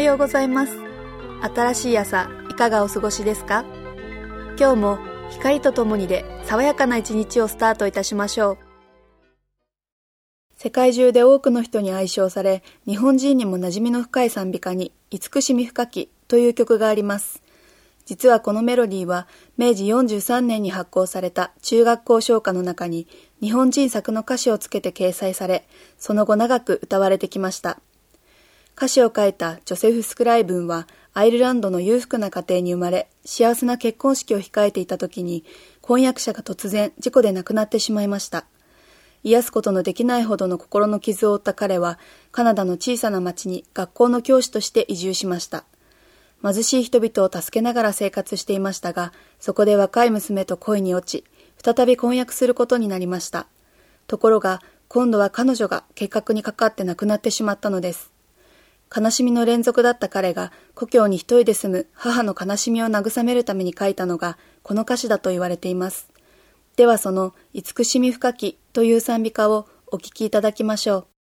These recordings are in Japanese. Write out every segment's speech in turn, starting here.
ようございます。新しい朝、いかがお過ごしですか？今日も光とともにで爽やかな一日をスタートいたしましょう。世界中で多くの人に愛唱され、日本人にも馴染みの深い賛美歌に慈しみ深きという曲があります。実はこのメロディーは明治43年に発行された中学校唱歌の中に日本人作の歌詞をつけて掲載され、その後長く歌われてきました。歌詞を書いたジョセフ・スクライブンはアイルランドの裕福な家庭に生まれ、幸せな結婚式を控えていた時に婚約者が突然事故で亡くなってしまいました。癒すことのできないほどの心の傷を負った彼はカナダの小さな町に学校の教師として移住しました。貧しい人々を助けながら生活していましたが、そこで若い娘と恋に落ち、再び婚約することになりました。ところが、今度は彼女が計画にかかって亡くなってしまったのです。悲しみの連続だった彼が、故郷に一人で住む母の悲しみを慰めるために書いたのが、この歌詞だと言われています。ではその、慈しみ深きという賛美歌をお聴きいただきましょう。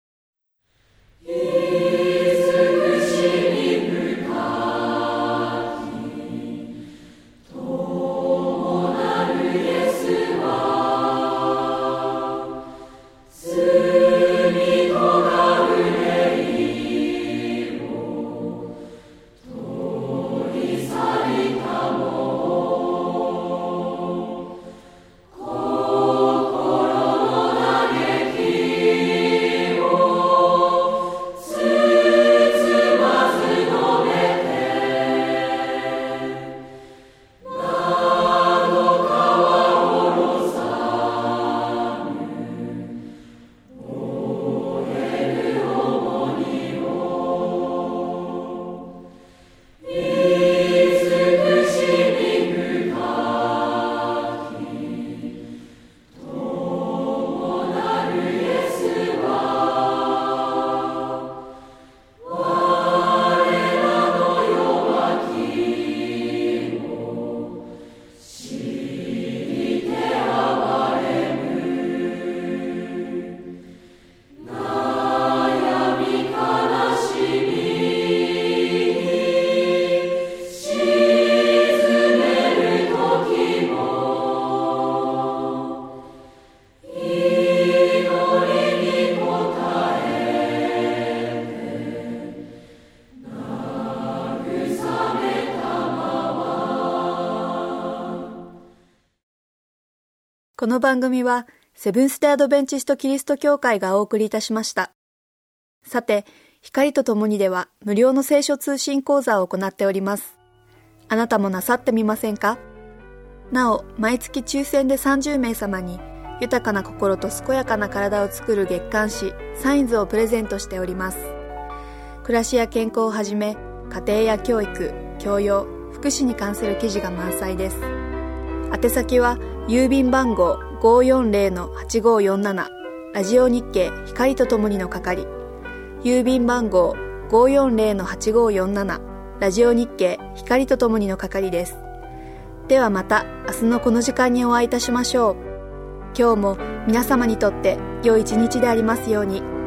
この番組はセブンス・デ・アドベンチスト・キリスト教会がお送りいたしました。さて、光とともにでは無料の聖書通信講座を行っております。あなたもなさってみませんか？なお、毎月抽選で30名様に豊かな心と健やかな体を作る月刊誌サインズをプレゼントしております。暮らしや健康をはじめ、家庭や教育、教養、福祉に関する記事が満載です。宛先は郵便番号 540-8547 ラジオ日経光とともにの係、郵便番号 540-8547 ラジオ日経光とともにの係です。ではまた明日のこの時間にお会いいたしましょう。今日も皆様にとって良い一日でありますように。